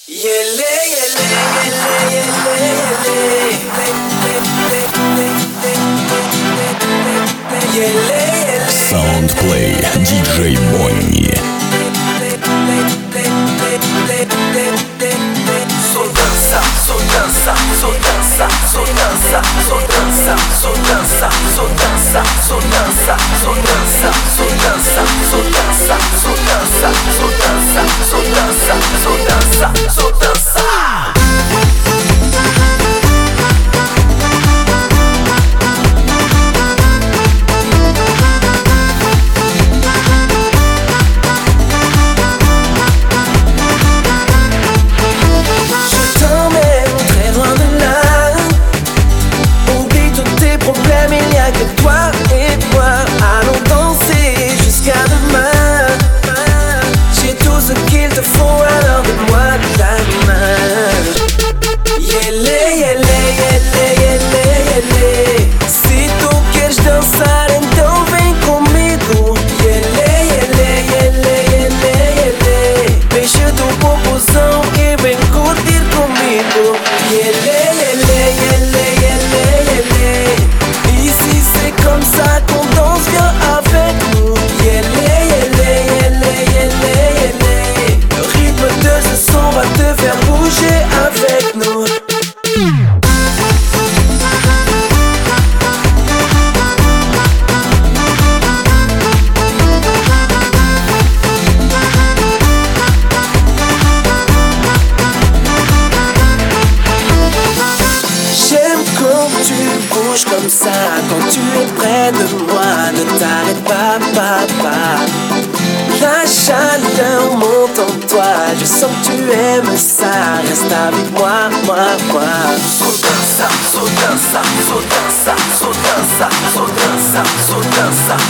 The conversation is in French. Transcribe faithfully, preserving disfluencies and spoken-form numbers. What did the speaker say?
Soundplay диджей Бонни. So dança, so dança, so dança, so dança, so dança, so dança, so dança, so dança, so dança, so dança, so dança, so dança, so dança, so dança, so dança, so dança. Comme ça, quand tu es près de moi, ne t'arrête pas, papa. La chaleur monte en toi, je sens que tu aimes ça. Reste avec moi, moi, moi. So dança, so dança, so dança, so dança, so dança, so dança,